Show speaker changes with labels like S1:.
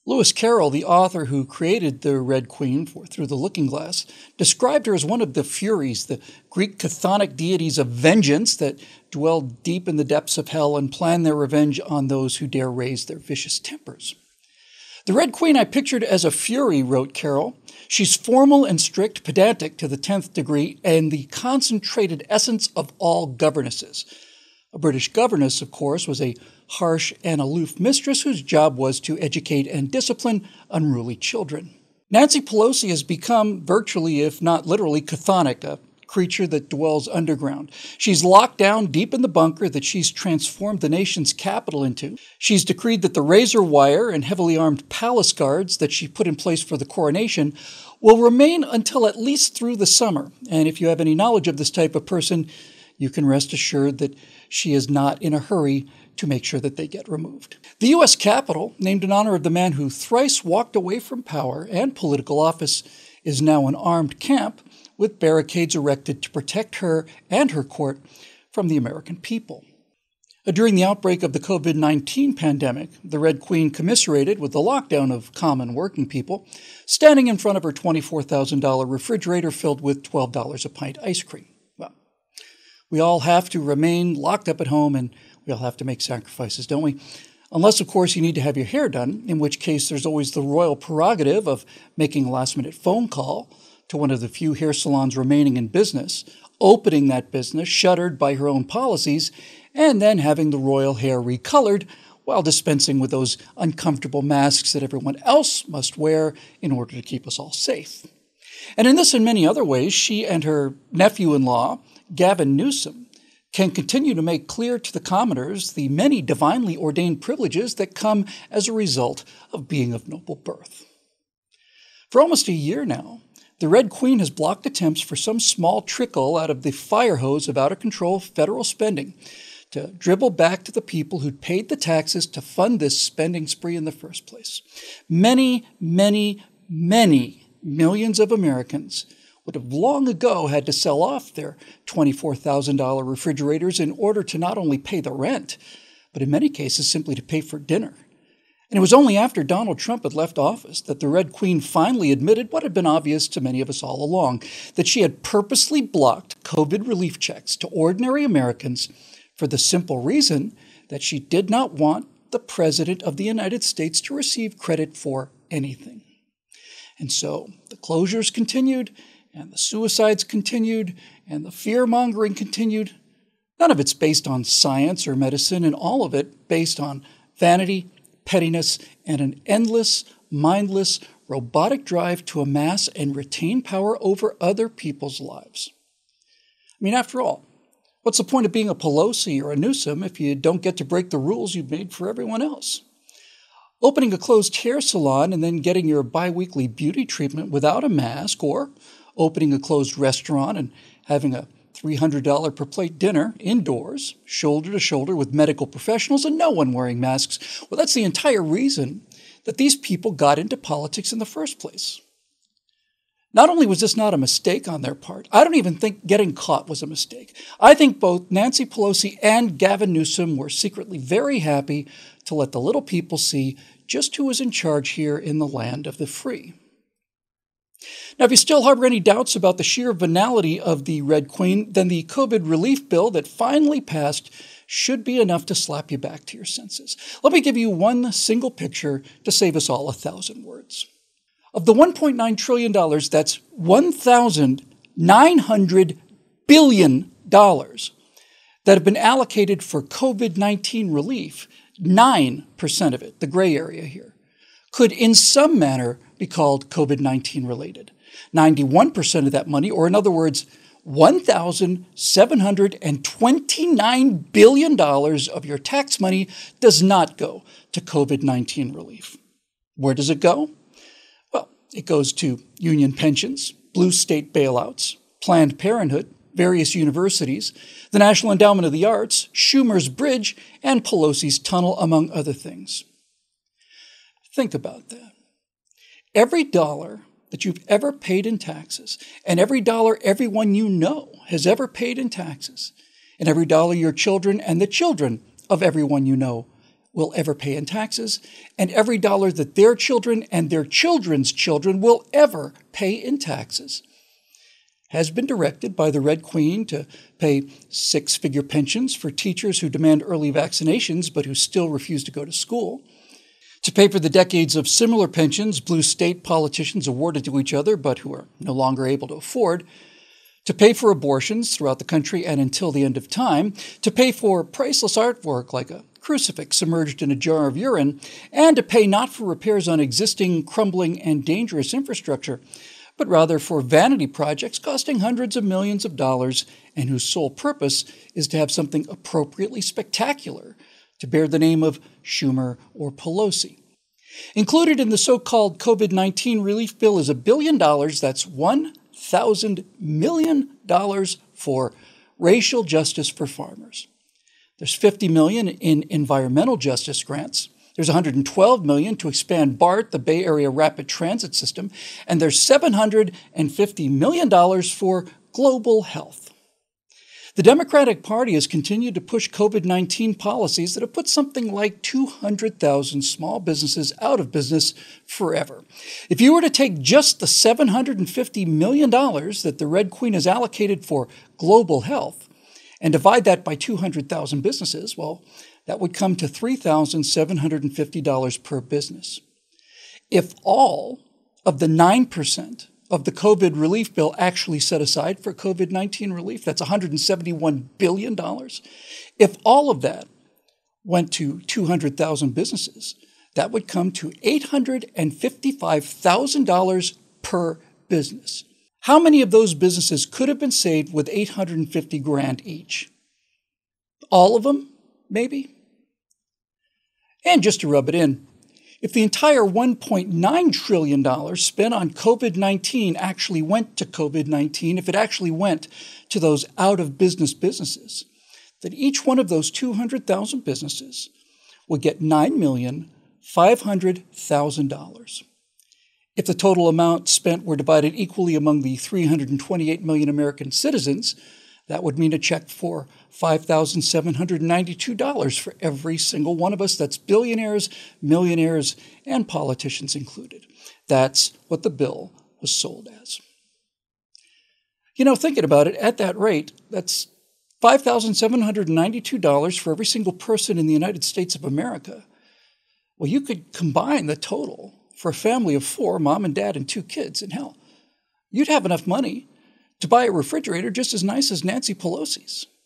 S1: Lewis Carroll, the author who created the Red Queen for Through the Looking Glass, described her as one of the Furies, the Greek chthonic deities of vengeance that dwell deep in the depths of hell and plan their revenge on those who dare raise their vicious tempers. The Red Queen I pictured as a Fury, wrote Carroll. She's formal and strict, pedantic to the 10th degree, and the concentrated essence of all governesses. A British governess, of course, was a harsh and aloof mistress whose job was to educate and discipline unruly children. Nancy Pelosi has become virtually, if not literally, chthonic, a creature that dwells underground. She's locked down deep in the bunker that she's transformed the nation's capital into. She's decreed that the razor wire and heavily armed palace guards that she put in place for the coronation will remain until at least through the summer. And if you have any knowledge of this type of person, you can rest assured that she is not in a hurry to make sure that they get removed. The U.S. Capitol, named in honor of the man who thrice walked away from power and political office, is now an armed camp with barricades erected to protect her and her court from the American people. During the outbreak of the COVID-19 pandemic, the Red Queen commiserated with the lockdown of common working people, standing in front of her $24,000 refrigerator filled with $12 a pint ice cream. Well, we all have to remain locked up at home, and we all have to make sacrifices, don't we? Unless, of course, you need to have your hair done, in which case there's always the royal prerogative of making a last-minute phone call to one of the few hair salons remaining in business, opening that business, shuttered by her own policies, and then having the royal hair recolored while dispensing with those uncomfortable masks that everyone else must wear in order to keep us all safe. And in this and many other ways, she and her nephew-in-law, Gavin Newsom, can continue to make clear to the commoners the many divinely ordained privileges that come as a result of being of noble birth. For almost a year now, the Red Queen has blocked attempts for some small trickle out of the fire hose of out-of-control federal spending to dribble back to the people who'd paid the taxes to fund this spending spree in the first place. Many, many, many millions of Americans would have long ago had to sell off their $24,000 refrigerators in order to not only pay the rent, but in many cases simply to pay for dinner. And it was only after Donald Trump had left office that the Red Queen finally admitted what had been obvious to many of us all along, that she had purposely blocked COVID relief checks to ordinary Americans for the simple reason that she did not want the President of the United States to receive credit for anything. And so the closures continued, and the suicides continued, and the fear-mongering continued. None of it's based on science or medicine, and all of it based on vanity, pettiness, and an endless, mindless, robotic drive to amass and retain power over other people's lives. I mean, after all, what's the point of being a Pelosi or a Newsom if you don't get to break the rules you've made for everyone else? Opening a closed hair salon and then getting your biweekly beauty treatment without a mask, or opening a closed restaurant and having a $300 per plate dinner indoors, shoulder to shoulder with medical professionals and no one wearing masks. Well, that's the entire reason that these people got into politics in the first place. Not only was this not a mistake on their part, I don't even think getting caught was a mistake. I think both Nancy Pelosi and Gavin Newsom were secretly very happy to let the little people see just who was in charge here in the land of the free. Now, if you still harbor any doubts about the sheer venality of the Red Queen, then the COVID relief bill that finally passed should be enough to slap you back to your senses. Let me give you one single picture to save us all 1,000 words. Of the $1.9 trillion, that's $1,900 billion that have been allocated for COVID-19 relief, 9% of it, the gray area here, could in some manner be called COVID-19 related. 91% of that money, or in other words, $1,729 billion of your tax money does not go to COVID-19 relief. Where does it go? Well, it goes to union pensions, blue state bailouts, Planned Parenthood, various universities, the National Endowment of the Arts, Schumer's Bridge, and Pelosi's tunnel, among other things. Think about that. Every dollar that you've ever paid in taxes, and every dollar everyone you know has ever paid in taxes, and every dollar your children and the children of everyone you know will ever pay in taxes, and every dollar that their children and their children's children will ever pay in taxes has been directed by the Red Queen to pay six-figure pensions for teachers who demand early vaccinations but who still refuse to go to school, to pay for the decades of similar pensions blue state politicians awarded to each other but who are no longer able to afford, to pay for abortions throughout the country and until the end of time, to pay for priceless artwork like a crucifix submerged in a jar of urine, and to pay not for repairs on existing, crumbling, and dangerous infrastructure, but rather for vanity projects costing hundreds of millions of dollars and whose sole purpose is to have something appropriately spectacular to bear the name of Schumer or Pelosi. Included in the so-called COVID-19 relief bill is $1 billion, that's $1,000 million for racial justice for farmers. There's $50 million in environmental justice grants. There's $112 million to expand BART, the Bay Area Rapid Transit System, and there's $750 million for global health. The Democratic Party has continued to push COVID-19 policies that have put something like 200,000 small businesses out of business forever. If you were to take just the $750 million that the Red Queen has allocated for global health and divide that by 200,000 businesses, well, that would come to $3,750 per business. If all of the 9% of the COVID relief bill actually set aside for COVID-19 relief, that's $171 billion. If all of that went to 200,000 businesses, that would come to $855,000 per business. How many of those businesses could have been saved with $850,000 each? All of them, maybe? And just to rub it in, if the entire $1.9 trillion spent on COVID-19 actually went to COVID-19, if it actually went to those out-of-business businesses, then each one of those 200,000 businesses would get $9,500,000. If the total amount spent were divided equally among the 328 million American citizens, that would mean a check for $5,792 for every single one of us. That's billionaires, millionaires, and politicians included. That's what the bill was sold as. You know, thinking about it, at that rate, that's $5,792 for every single person in the United States of America. Well, you could combine the total for a family of four, mom and dad and two kids, and hell, you'd have enough money to buy a refrigerator just as nice as Nancy Pelosi's.